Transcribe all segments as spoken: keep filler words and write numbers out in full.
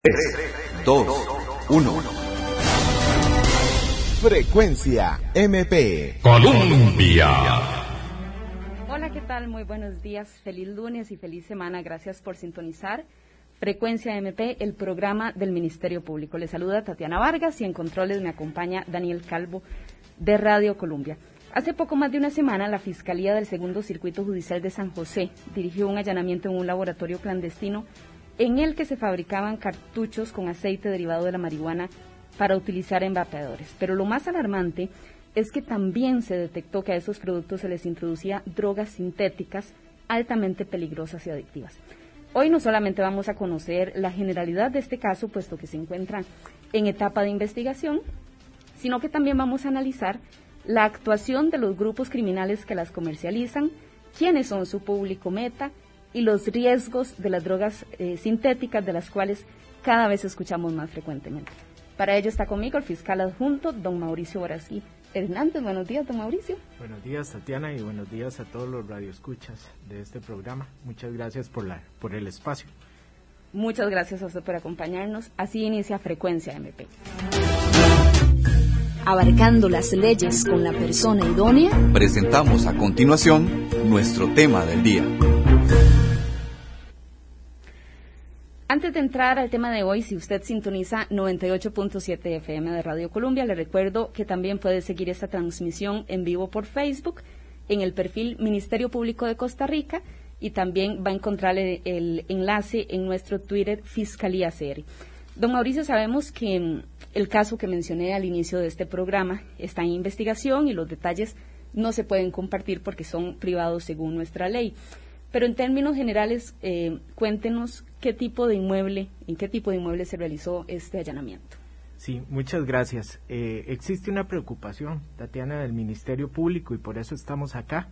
tres, dos, uno. Frecuencia M P Colombia. Hola, ¿qué tal? Muy buenos días, feliz lunes y feliz semana. Gracias por sintonizar Frecuencia M P, el programa del Ministerio Público. Les saluda Tatiana Vargas y en controles me acompaña Daniel Calvo de Radio Colombia. Hace poco más de una semana, la Fiscalía del Segundo Circuito Judicial de San José dirigió un allanamiento en un laboratorio clandestino en el que se fabricaban cartuchos con aceite derivado de la marihuana para utilizar en vapeadores. Pero lo más alarmante es que también se detectó que a esos productos se les introducía drogas sintéticas altamente peligrosas y adictivas. Hoy no solamente vamos a conocer la generalidad de este caso, puesto que se encuentra en etapa de investigación, sino que también vamos a analizar la actuación de los grupos criminales que las comercializan, quiénes son su público meta y los riesgos de las drogas eh, sintéticas, de las cuales cada vez escuchamos más frecuentemente. Para ello está conmigo el fiscal adjunto, don Mauricio Borasí Hernández. Buenos días, don Mauricio. Buenos días, Tatiana, y buenos días a todos los radioescuchas de este programa. Muchas gracias por, la, por el espacio. Muchas gracias a usted por acompañarnos. Así inicia Frecuencia M P. Abarcando las leyes con la persona idónea, presentamos a continuación nuestro tema del día. Antes de entrar al tema de hoy, si usted sintoniza noventa y ocho punto siete F M de Radio Colombia, le recuerdo que también puede seguir esta transmisión en vivo por Facebook, en el perfil Ministerio Público de Costa Rica, y también va a encontrar el, el enlace en nuestro Twitter Fiscalía C R. Don Mauricio, sabemos que el caso que mencioné al inicio de este programa está en investigación y los detalles no se pueden compartir porque son privados según nuestra ley. Pero en términos generales, eh, cuéntenos qué tipo de inmueble, en qué tipo de inmueble se realizó este allanamiento. Sí, muchas gracias. Eh, existe una preocupación, Tatiana, del Ministerio Público y por eso estamos acá.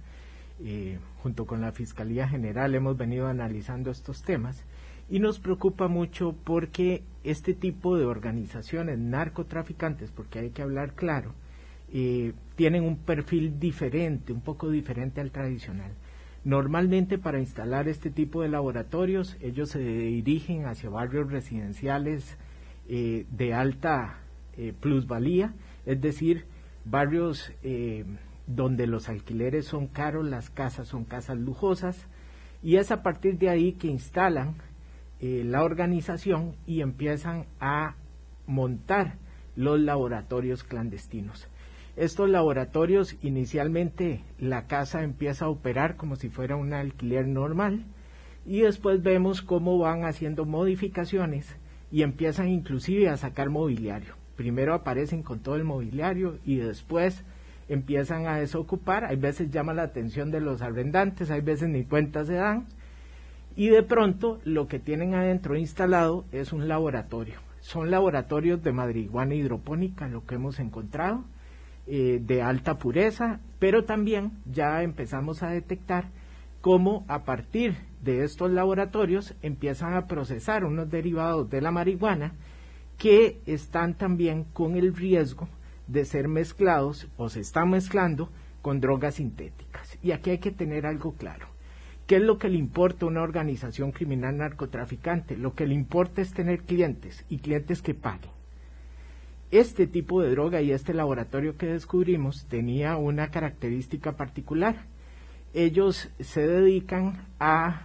Eh, junto con la Fiscalía General hemos venido analizando estos temas y nos preocupa mucho porque este tipo de organizaciones narcotraficantes, porque hay que hablar claro, eh, tienen un perfil diferente, un poco diferente al tradicional. Normalmente para instalar este tipo de laboratorios ellos se dirigen hacia barrios residenciales eh, de alta eh, plusvalía, es decir, barrios eh, donde los alquileres son caros, las casas son casas lujosas, y es a partir de ahí que instalan eh, la organización y empiezan a montar los laboratorios clandestinos. Estos laboratorios, inicialmente la casa empieza a operar como si fuera un alquiler normal y después vemos cómo van haciendo modificaciones y empiezan inclusive a sacar mobiliario. Primero aparecen con todo el mobiliario y después empiezan a desocupar. Hay veces llama la atención de los arrendantes, hay veces ni cuenta se dan y de pronto lo que tienen adentro instalado es un laboratorio. Son laboratorios de marihuana hidropónica, lo que hemos encontrado. Eh, de alta pureza, pero también ya empezamos a detectar cómo a partir de estos laboratorios empiezan a procesar unos derivados de la marihuana que están también con el riesgo de ser mezclados o se están mezclando con drogas sintéticas. Y aquí hay que tener algo claro. ¿Qué es lo que le importa a una organización criminal narcotraficante? Lo que le importa es tener clientes y clientes que paguen. Este tipo de droga y este laboratorio que descubrimos tenía una característica particular. Ellos se dedican a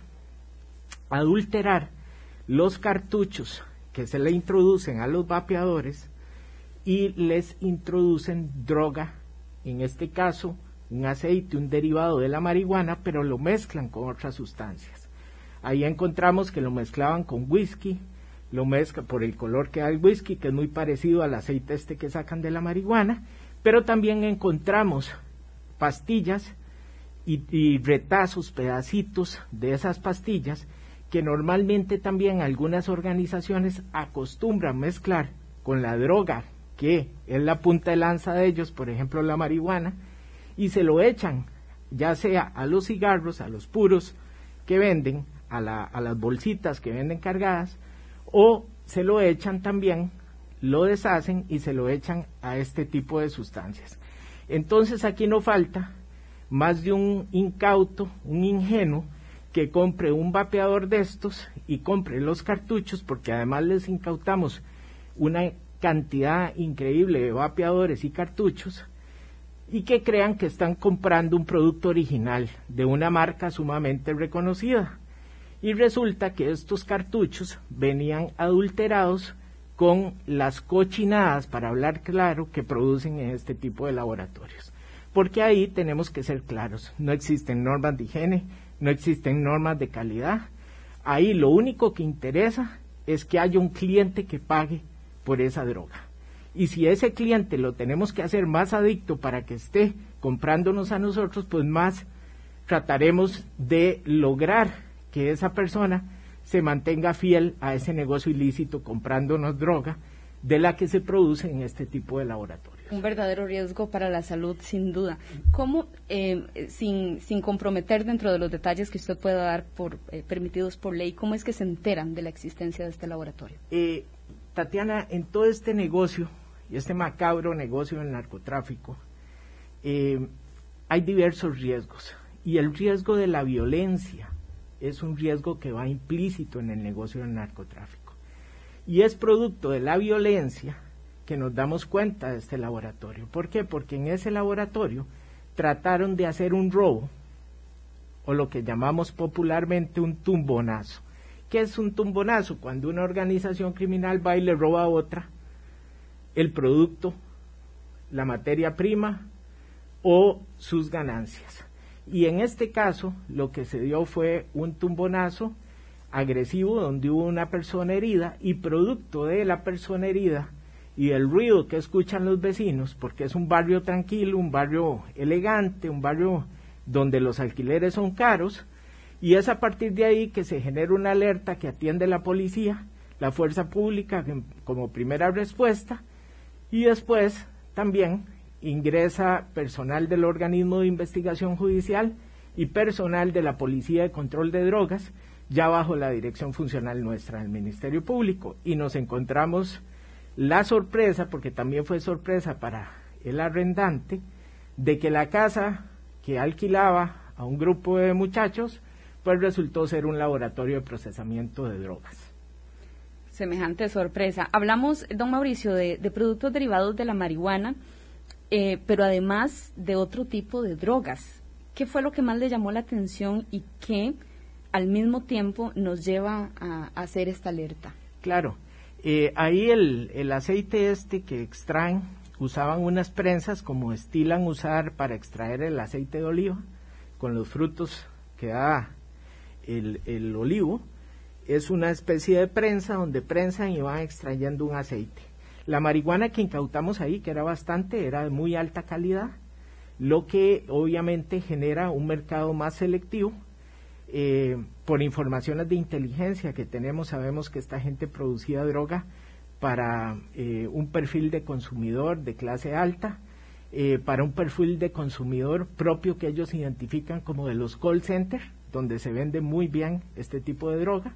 adulterar los cartuchos que se le introducen a los vapeadores y les introducen droga, en este caso un aceite, un derivado de la marihuana, pero lo mezclan con otras sustancias. Ahí encontramos que lo mezclaban con whisky, lo mezcla por el color que da el whisky, que es muy parecido al aceite este que sacan de la marihuana, pero también encontramos pastillas y, y retazos, pedacitos de esas pastillas, que normalmente también algunas organizaciones acostumbran mezclar con la droga, que es la punta de lanza de ellos, por ejemplo la marihuana, y se lo echan, ya sea a los cigarros, a los puros que venden, a, la, a las bolsitas que venden cargadas, o se lo echan también, lo deshacen y se lo echan a este tipo de sustancias. Entonces aquí no falta más de un incauto, un ingenuo, que compre un vapeador de estos y compre los cartuchos, porque además les incautamos una cantidad increíble de vapeadores y cartuchos, y que crean que están comprando un producto original de una marca sumamente reconocida. Y resulta que estos cartuchos venían adulterados con las cochinadas, para hablar claro, que producen en este tipo de laboratorios. Porque ahí tenemos que ser claros, no existen normas de higiene, no existen normas de calidad. Ahí lo único que interesa es que haya un cliente que pague por esa droga. Y si ese cliente lo tenemos que hacer más adicto para que esté comprándonos a nosotros, pues más trataremos de lograr que esa persona se mantenga fiel a ese negocio ilícito comprándonos droga de la que se produce en este tipo de laboratorios. Un verdadero riesgo para la salud, sin duda. ¿Cómo, eh, sin, sin comprometer dentro de los detalles que usted pueda dar por eh, permitidos por ley, cómo es que se enteran de la existencia de este laboratorio? Eh, Tatiana, en todo este negocio, y este macabro negocio del narcotráfico, eh, hay diversos riesgos, y el riesgo de la violencia es un riesgo que va implícito en el negocio del narcotráfico, y es producto de la violencia que nos damos cuenta de este laboratorio. ¿Por qué? Porque en ese laboratorio trataron de hacer un robo, o lo que llamamos popularmente un tumbonazo. ¿Qué es un tumbonazo? Cuando una organización criminal va y le roba a otra el producto, la materia prima o sus ganancias. Y en este caso lo que se dio fue un tumbonazo agresivo donde hubo una persona herida, y producto de la persona herida y el ruido que escuchan los vecinos, porque es un barrio tranquilo, un barrio elegante, un barrio donde los alquileres son caros, y es a partir de ahí que se genera una alerta que atiende la policía, la fuerza pública como primera respuesta, y después también ingresa personal del organismo de investigación judicial y personal de la Policía de Control de Drogas, ya bajo la dirección funcional nuestra del Ministerio Público, y nos encontramos la sorpresa, porque también fue sorpresa para el arrendante, de que la casa que alquilaba a un grupo de muchachos, pues resultó ser un laboratorio de procesamiento de drogas. Semejante sorpresa. Hablamos, don Mauricio, de, de productos derivados de la marihuana, eh, pero además de otro tipo de drogas. ¿Qué fue lo que más le llamó la atención y qué al mismo tiempo nos lleva a, a hacer esta alerta? Claro, eh, ahí el, el aceite este que extraen, usaban unas prensas como estilan usar para extraer el aceite de oliva, con los frutos que da el, el olivo. Es una especie de prensa donde prensan y van extrayendo un aceite. La marihuana que incautamos ahí, que era bastante, era de muy alta calidad, lo que obviamente genera un mercado más selectivo. Eh, por informaciones de inteligencia que tenemos, sabemos que esta gente producía droga para eh, un perfil de consumidor de clase alta, eh, para un perfil de consumidor propio que ellos identifican como de los call centers, donde se vende muy bien este tipo de droga.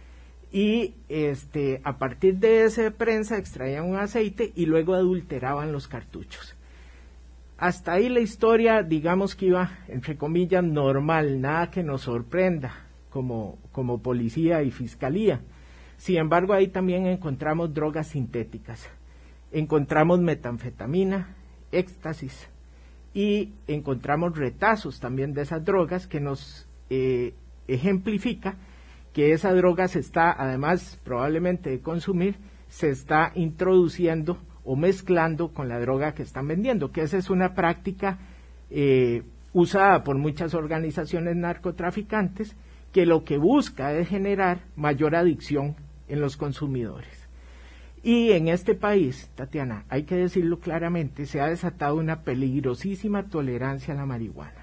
Y este, a partir de esa prensa extraían un aceite y luego adulteraban los cartuchos. Hasta ahí la historia, digamos que iba, entre comillas, normal, nada que nos sorprenda como, como policía y fiscalía. Sin embargo, ahí también encontramos drogas sintéticas, encontramos metanfetamina, éxtasis, y encontramos retazos también de esas drogas que nos eh, ejemplifica que esa droga se está, además probablemente de consumir, se está introduciendo o mezclando con la droga que están vendiendo, que esa es una práctica eh, usada por muchas organizaciones narcotraficantes, que lo que busca es generar mayor adicción en los consumidores. Y en este país, Tatiana, hay que decirlo claramente, se ha desatado una peligrosísima tolerancia a la marihuana.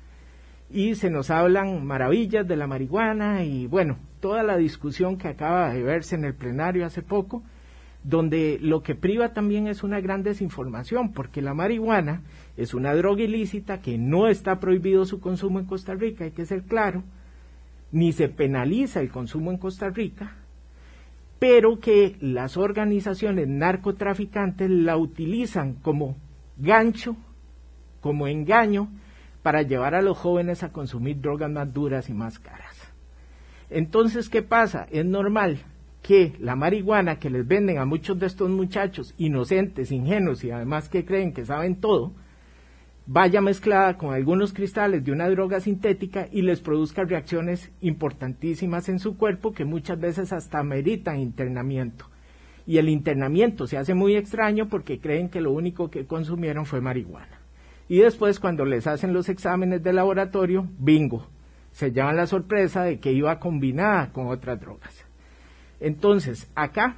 Y se nos hablan maravillas de la marihuana y bueno, toda la discusión que acaba de verse en el plenario hace poco, donde lo que priva también es una gran desinformación, porque la marihuana es una droga ilícita que no está prohibido su consumo en Costa Rica, hay que ser claro, ni se penaliza el consumo en Costa Rica, pero que las organizaciones narcotraficantes la utilizan como gancho, como engaño, para llevar a los jóvenes a consumir drogas más duras y más caras. Entonces, ¿qué pasa? Es normal que la marihuana que les venden a muchos de estos muchachos inocentes, ingenuos y además que creen que saben todo, vaya mezclada con algunos cristales de una droga sintética y les produzca reacciones importantísimas en su cuerpo que muchas veces hasta meritan internamiento. Y el internamiento se hace muy extraño porque creen que lo único que consumieron fue marihuana. Y después, cuando les hacen los exámenes de laboratorio, bingo, se llevan la sorpresa de que iba combinada con otras drogas. Entonces, acá,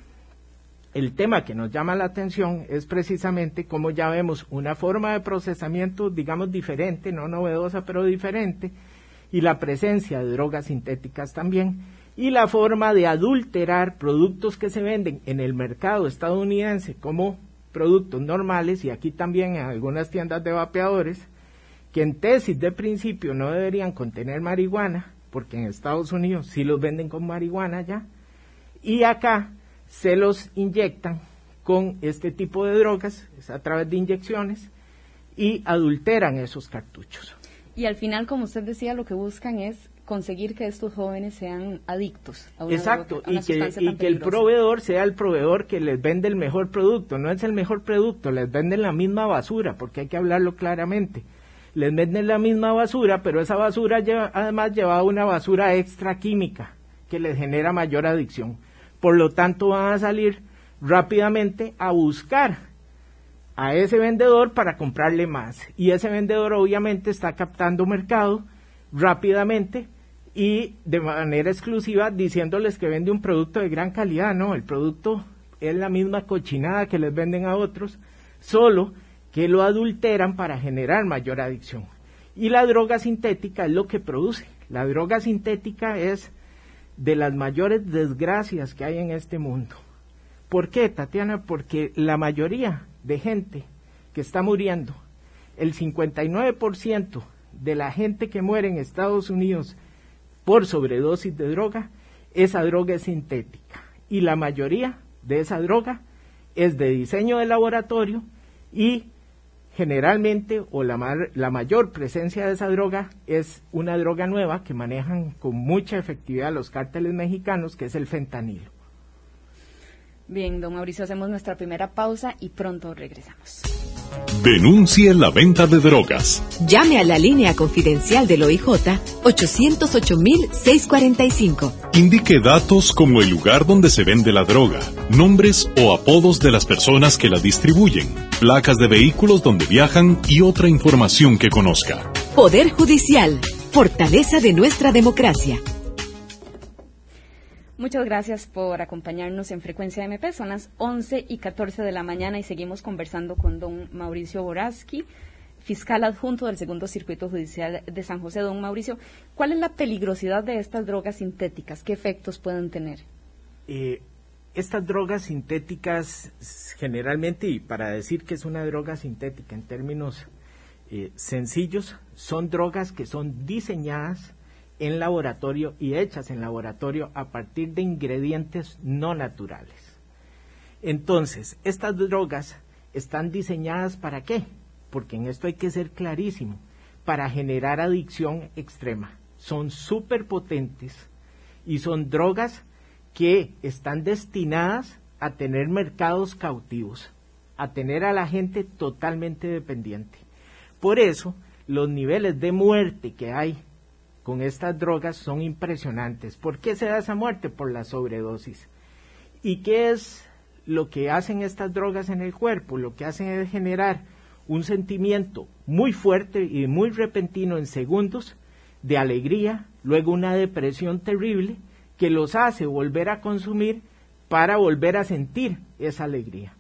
el tema que nos llama la atención es precisamente cómo ya vemos una forma de procesamiento, digamos, diferente, no novedosa, pero diferente, y la presencia de drogas sintéticas también, y la forma de adulterar productos que se venden en el mercado estadounidense como productos normales, y aquí también en algunas tiendas de vapeadores, que en tesis de principio no deberían contener marihuana, porque en Estados Unidos sí los venden con marihuana ya, y acá se los inyectan con este tipo de drogas, es a través de inyecciones, y adulteran esos cartuchos. Y al final, como usted decía, lo que buscan es conseguir que estos jóvenes sean adictos a una Exacto, droga, a una y que, sustancia y tan que el peligrosa. proveedor sea el proveedor que les vende el mejor producto. No es el mejor producto, les venden la misma basura, porque hay que hablarlo claramente. Les venden la misma basura, pero esa basura lleva, además lleva una basura extra química que les genera mayor adicción. Por lo tanto, van a salir rápidamente a buscar a ese vendedor para comprarle más. Y ese vendedor obviamente está captando mercado rápidamente y de manera exclusiva diciéndoles que vende un producto de gran calidad. No, el producto es la misma cochinada que les venden a otros, solo que lo adulteran para generar mayor adicción. Y la droga sintética es lo que produce. La droga sintética es de las mayores desgracias que hay en este mundo. ¿Por qué, Tatiana? Porque la mayoría de gente que está muriendo, el cincuenta y nueve por ciento de la gente que muere en Estados Unidos por sobredosis de droga, esa droga es sintética. Y la mayoría de esa droga es de diseño de laboratorio y generalmente, o la, mar, la mayor presencia de esa droga es una droga nueva que manejan con mucha efectividad los cárteles mexicanos, que es el fentanilo. Bien, don Mauricio, hacemos nuestra primera pausa y pronto regresamos. Denuncie la venta de drogas. Llame a la línea confidencial del O I J ochocientos ocho mil seiscientos cuarenta y cinco. Indique datos como el lugar donde se vende la droga, nombres o apodos de las personas que la distribuyen, placas de vehículos donde viajan y otra información que conozca. Poder Judicial, fortaleza de nuestra democracia. Muchas gracias por acompañarnos en Frecuencia M P. Son las once y catorce de la mañana y seguimos conversando con don Mauricio Boraski, fiscal adjunto del Segundo Circuito Judicial de San José. Don Mauricio, ¿cuál es la peligrosidad de estas drogas sintéticas? ¿Qué efectos pueden tener? Eh, estas drogas sintéticas, generalmente, y para decir que es una droga sintética en términos eh, sencillos, son drogas que son diseñadas en laboratorio y hechas en laboratorio a partir de ingredientes no naturales. Entonces, estas drogas están diseñadas ¿para qué? Porque en esto hay que ser clarísimo, para generar adicción extrema. Son súper potentes y son drogas que están destinadas a tener mercados cautivos, a tener a la gente totalmente dependiente. Por eso, los niveles de muerte que hay con estas drogas son impresionantes. ¿Por qué se da esa muerte? Por la sobredosis. ¿Y qué es lo que hacen estas drogas en el cuerpo? Lo que hacen es generar un sentimiento muy fuerte y muy repentino en segundos de alegría, luego una depresión terrible que los hace volver a consumir para volver a sentir esa alegría.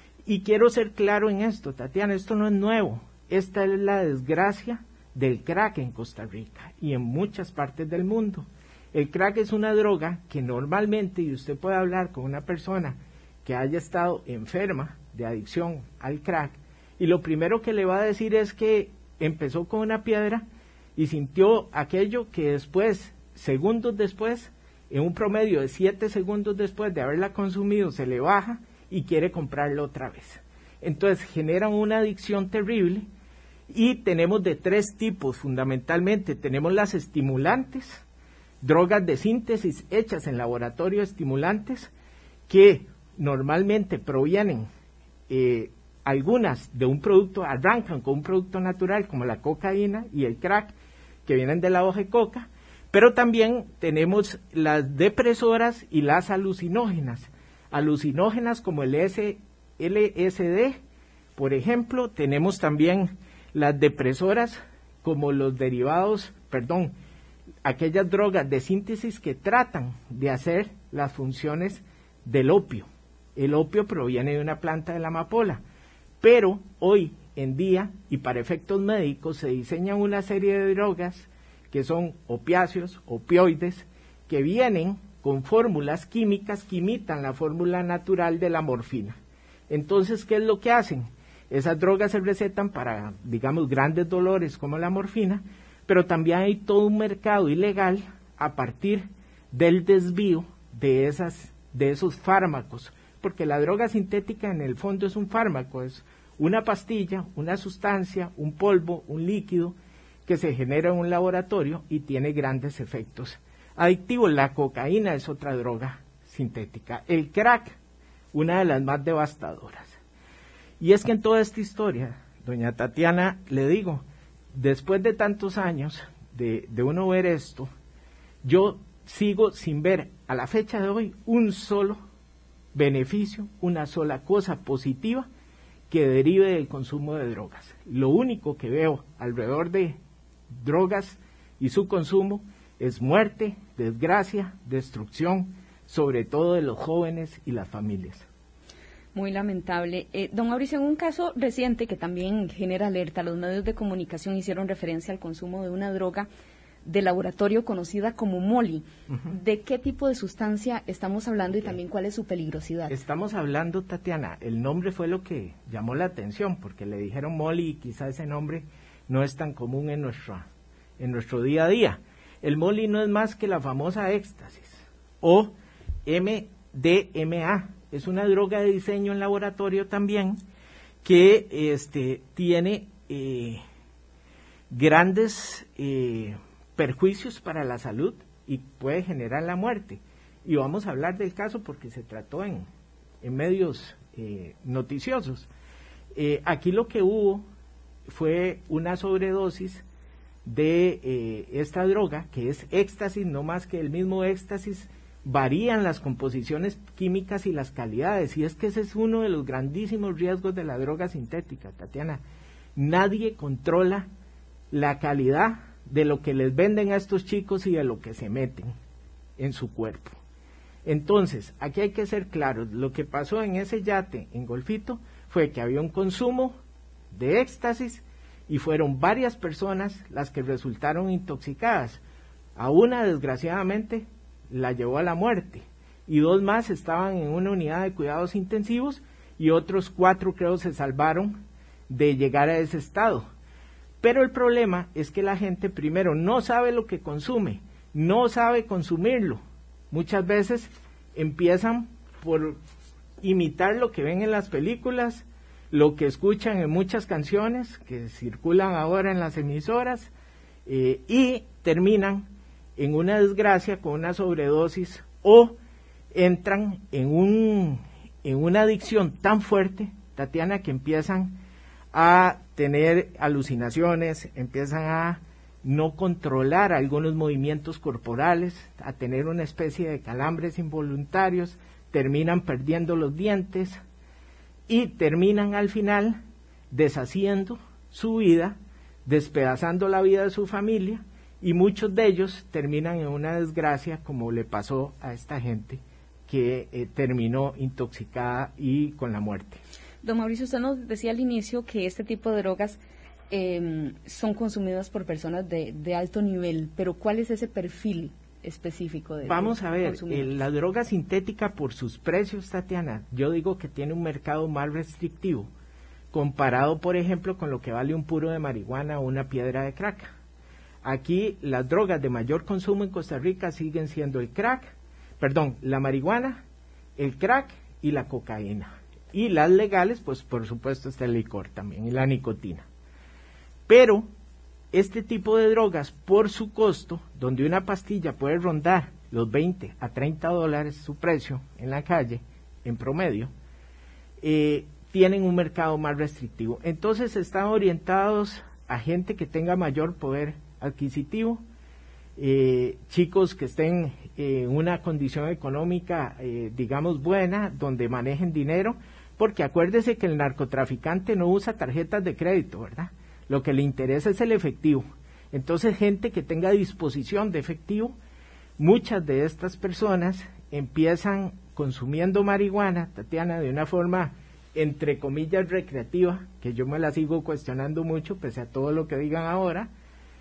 Y quiero ser claro en esto, Tatiana, esto no es nuevo. Esta es la desgracia del crack en Costa Rica y en muchas partes del mundo. El crack es una droga que normalmente, y usted puede hablar con una persona que haya estado enferma de adicción al crack, y lo primero que le va a decir es que empezó con una piedra y sintió aquello que después, segundos después, en un promedio de siete segundos después de haberla consumido, se le baja y quiere comprarla otra vez. Entonces generan una adicción terrible. Y tenemos de tres tipos fundamentalmente. Tenemos las estimulantes, drogas de síntesis hechas en laboratorio estimulantes que normalmente provienen, eh, algunas de un producto, arrancan con un producto natural como la cocaína y el crack, que vienen de la hoja de coca, pero también tenemos las depresoras y las alucinógenas. Alucinógenas como el L S D, por ejemplo, tenemos también las depresoras como los derivados, perdón, aquellas drogas de síntesis que tratan de hacer las funciones del opio. El opio proviene de una planta de la amapola, pero hoy en día, y para efectos médicos, se diseñan una serie de drogas que son opiáceos, opioides, que vienen con fórmulas químicas que imitan la fórmula natural de la morfina. Entonces, ¿qué es lo que hacen? Esas drogas se recetan para, digamos, grandes dolores como la morfina, pero también hay todo un mercado ilegal a partir del desvío de, esas, de esos fármacos, porque la droga sintética en el fondo es un fármaco, es una pastilla, una sustancia, un polvo, un líquido que se genera en un laboratorio y tiene grandes efectos adictivos. La cocaína es otra droga sintética, el crack, una de las más devastadoras. Y es que en toda esta historia, doña Tatiana, le digo, después de tantos años de, de uno ver esto, yo sigo sin ver a la fecha de hoy un solo beneficio, una sola cosa positiva que derive del consumo de drogas. Lo único que veo alrededor de drogas y su consumo es muerte, desgracia, destrucción, sobre todo de los jóvenes y las familias. Muy lamentable. Eh, don Mauricio, en un caso reciente que también genera alerta, los medios de comunicación hicieron referencia al consumo de una droga de laboratorio conocida como Molly. Uh-huh. ¿De qué tipo de sustancia estamos hablando y también cuál es su peligrosidad? Estamos hablando, Tatiana, el nombre fue lo que llamó la atención, porque le dijeron Molly y quizá ese nombre no es tan común en, nuestra, en nuestro día a día. El Molly no es más que la famosa éxtasis o M D M A. Es una droga de diseño en laboratorio también que este, tiene eh, grandes eh, perjuicios para la salud y puede generar la muerte. Y vamos a hablar del caso porque se trató en, en medios eh, noticiosos. Eh, aquí lo que hubo fue una sobredosis de eh, esta droga, que es éxtasis, no más que el mismo éxtasis. Varían las composiciones químicas y las calidades, y es que ese es uno de los grandísimos riesgos de la droga sintética, Tatiana. Nadie controla la calidad de lo que les venden a estos chicos y de lo que se meten en su cuerpo. Entonces, aquí hay que ser claros, lo que pasó en ese yate en Golfito fue que había un consumo de éxtasis y fueron varias personas las que resultaron intoxicadas. A una, desgraciadamente, la llevó a la muerte, y dos más estaban en una unidad de cuidados intensivos, y otros cuatro creo se salvaron de llegar a ese estado. Pero el problema es que la gente primero no sabe lo que consume, no sabe consumirlo. Muchas veces empiezan por imitar lo que ven en las películas, lo que escuchan en muchas canciones que circulan ahora en las emisoras, eh, y terminan en una desgracia con una sobredosis o entran en un en una adicción tan fuerte, Tatiana, que empiezan a tener alucinaciones, empiezan a no controlar algunos movimientos corporales, a tener una especie de calambres involuntarios, terminan perdiendo los dientes y terminan al final deshaciendo su vida, despedazando la vida de su familia, y muchos de ellos terminan en una desgracia como le pasó a esta gente que eh, terminó intoxicada y con la muerte. Don Mauricio, usted nos decía al inicio que este tipo de drogas eh, son consumidas por personas de, de alto nivel, pero ¿cuál es ese perfil específico de Vamos a ver, consumidores? eh, la droga sintética por sus precios, Tatiana, yo digo que tiene un mercado más restrictivo, comparado por ejemplo con lo que vale un puro de marihuana o una piedra de crack. Aquí las drogas de mayor consumo en Costa Rica siguen siendo el crack, perdón, la marihuana, el crack y la cocaína. Y las legales, pues por supuesto está el licor también y la nicotina. Pero este tipo de drogas, por su costo, donde una pastilla puede rondar los veinte a treinta dólares su precio en la calle, en promedio, eh, tienen un mercado más restrictivo. Entonces están orientados a gente que tenga mayor poder adquisitivo, eh, chicos que estén en una condición económica, eh, digamos, buena, donde manejen dinero, porque acuérdese que el narcotraficante no usa tarjetas de crédito, ¿verdad? Lo que le interesa es el efectivo. Entonces, gente que tenga disposición de efectivo, muchas de estas personas empiezan consumiendo marihuana, Tatiana, de una forma, entre comillas, recreativa, que yo me la sigo cuestionando mucho, pese a todo lo que digan ahora,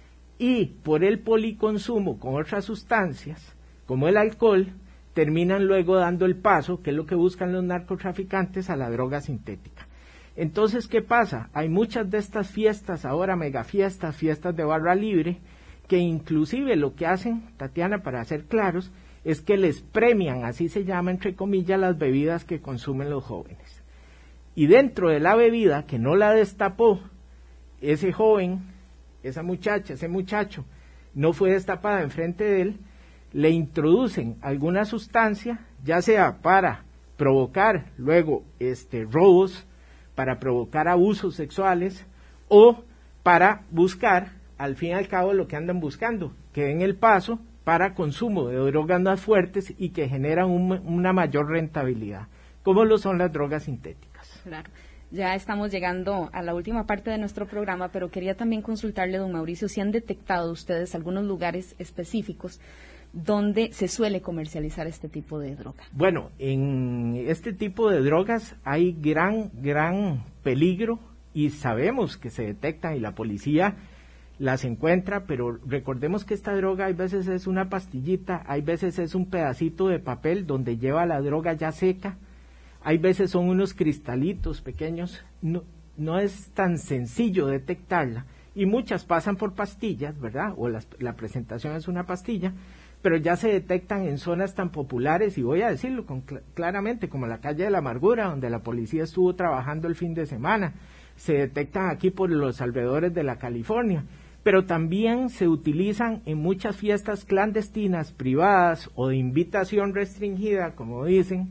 y por el policonsumo con otras sustancias, como el alcohol, terminan luego dando el paso, que es lo que buscan los narcotraficantes, a la droga sintética. Entonces, ¿qué pasa? Hay muchas de estas fiestas, ahora megafiestas, fiestas de barra libre, que inclusive lo que hacen, Tatiana, para ser claros, es que les premian, así se llama, entre comillas, las bebidas que consumen los jóvenes. Y dentro de la bebida, que no la destapó ese joven, esa muchacha, ese muchacho, no fue destapada enfrente de él, le introducen alguna sustancia, ya sea para provocar luego este robos, para provocar abusos sexuales, o para buscar, al fin y al cabo, lo que andan buscando, que den el paso para consumo de drogas más fuertes y que generan un, una mayor rentabilidad, como lo son las drogas sintéticas. Claro. Ya estamos llegando a la última parte de nuestro programa, pero quería también consultarle, don Mauricio, si han detectado ustedes algunos lugares específicos donde se suele comercializar este tipo de droga. Bueno, en este tipo de drogas hay gran, gran peligro y sabemos que se detectan y la policía las encuentra, pero recordemos que esta droga hay veces es una pastillita, hay veces es un pedacito de papel donde lleva la droga ya seca, hay veces son unos cristalitos pequeños, no, no es tan sencillo detectarla y muchas pasan por pastillas, ¿verdad? O las, la presentación es una pastilla, pero ya se detectan en zonas tan populares, y voy a decirlo con, cl- claramente, como la calle de la Amargura, donde la policía estuvo trabajando el fin de semana, se detectan aquí por los alrededores de la California, pero también se utilizan en muchas fiestas clandestinas, privadas o de invitación restringida, como dicen,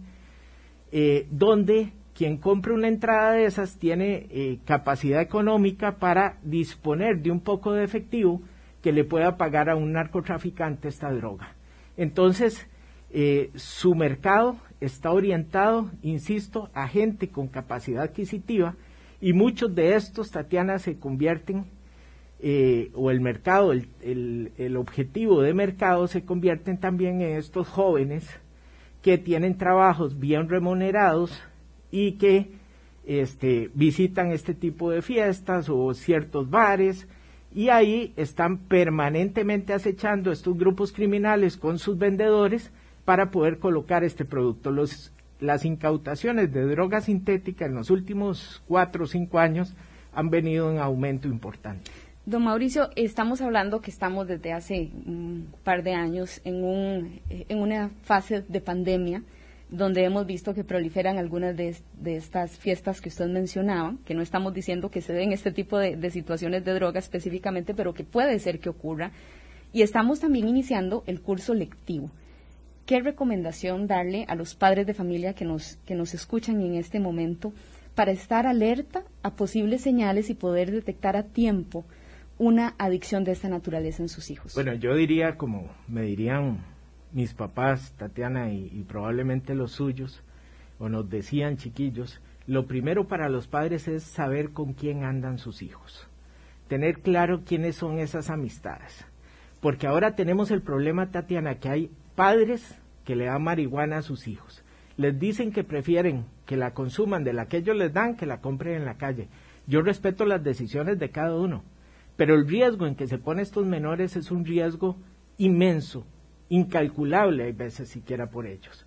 eh, donde quien compre una entrada de esas tiene eh, capacidad económica para disponer de un poco de efectivo que le pueda pagar a un narcotraficante esta droga. Entonces, eh, su mercado está orientado, insisto, a gente con capacidad adquisitiva, y muchos de estos, Tatiana, se convierten, eh, o el mercado, el, el, el objetivo de mercado se convierten también en estos jóvenes que tienen trabajos bien remunerados y que este, visitan este tipo de fiestas o ciertos bares, y ahí están permanentemente acechando estos grupos criminales con sus vendedores para poder colocar este producto. Los, las incautaciones de droga sintética en los últimos cuatro o cinco años han venido en aumento importante. Don Mauricio, estamos hablando que estamos desde hace un par de años en, un, en una fase de pandemia, donde hemos visto que proliferan algunas de, de estas fiestas que usted mencionaba, que no estamos diciendo que se den este tipo de, de situaciones de droga específicamente, pero que puede ser que ocurra, y estamos también iniciando el curso lectivo. ¿Qué recomendación darle a los padres de familia que nos, que nos escuchan en este momento para estar alerta a posibles señales y poder detectar a tiempo una adicción de esta naturaleza en sus hijos? Bueno, yo diría, como me dirían mis papás, Tatiana, y, y probablemente los suyos, o nos decían chiquillos, lo primero para los padres es saber con quién andan sus hijos, tener claro quiénes son esas amistades, porque ahora tenemos el problema, Tatiana, que hay padres que le dan marihuana a sus hijos, les dicen que prefieren que la consuman de la que ellos les dan, que la compren en la calle. Yo respeto las decisiones de cada uno, pero el riesgo en que se ponen estos menores es un riesgo inmenso, incalculable, hay veces siquiera por ellos.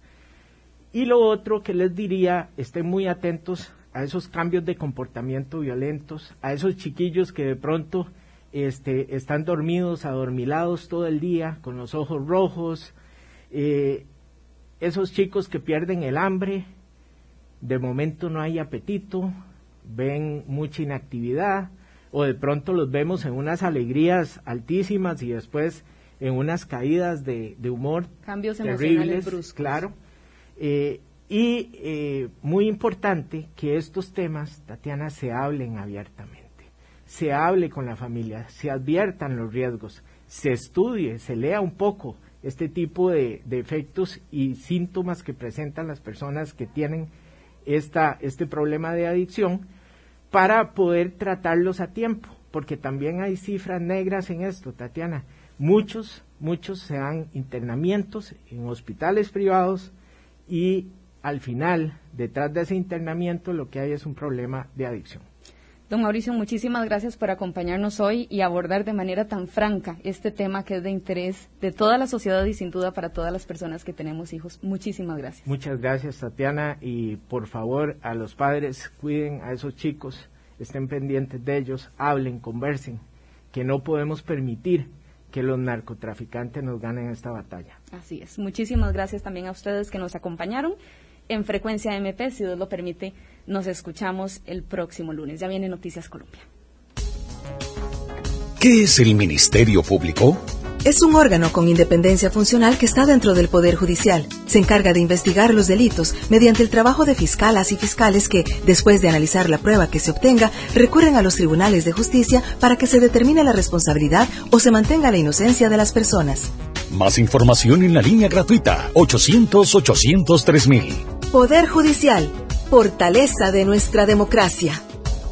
Y lo otro que les diría, estén muy atentos a esos cambios de comportamiento violentos, a esos chiquillos que de pronto este, están dormidos, adormilados todo el día, con los ojos rojos, eh, esos chicos que pierden el hambre, de momento no hay apetito, ven mucha inactividad, o de pronto los vemos en unas alegrías altísimas y después en unas caídas de, de humor cambios terribles, emocionales bruscos. Claro. Eh, y eh, muy importante que estos temas, Tatiana, se hablen abiertamente, se hable con la familia, se adviertan los riesgos, se estudie, se lea un poco este tipo de, de efectos y síntomas que presentan las personas que tienen esta, este problema de adicción, para poder tratarlos a tiempo, porque también hay cifras negras en esto, Tatiana. Muchos, muchos se dan internamientos en hospitales privados y al final, detrás de ese internamiento, lo que hay es un problema de adicción. Don Mauricio, muchísimas gracias por acompañarnos hoy y abordar de manera tan franca este tema que es de interés de toda la sociedad y sin duda para todas las personas que tenemos hijos. Muchísimas gracias. Muchas gracias, Tatiana, y por favor a los padres, cuiden a esos chicos, estén pendientes de ellos, hablen, conversen, que no podemos permitir que los narcotraficantes nos ganen esta batalla. Así es. Muchísimas gracias también a ustedes que nos acompañaron en Frecuencia M P. Si Dios lo permite, nos escuchamos el próximo lunes. Ya viene Noticias Colombia. ¿Qué es el Ministerio Público? Es un órgano con independencia funcional que está dentro del Poder Judicial. Se encarga de investigar los delitos mediante el trabajo de fiscalas y fiscales que, después de analizar la prueba que se obtenga, recurren a los tribunales de justicia para que se determine la responsabilidad o se mantenga la inocencia de las personas. Más información en la línea gratuita ochocientos, ochocientos tres mil. Poder Judicial, fortaleza de nuestra democracia.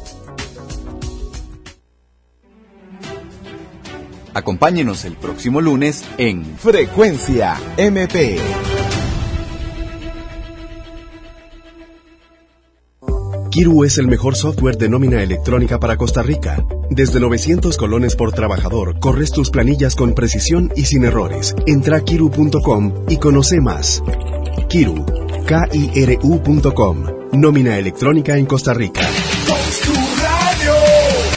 Acompáñenos el próximo lunes en Frecuencia M P. Kiru es el mejor software de nómina electrónica para Costa Rica. Desde novecientos colones por trabajador, corres tus planillas con precisión y sin errores. Entra a kiru punto com y conoce más. Kiru, K I R U punto com. Nómina electrónica en Costa Rica.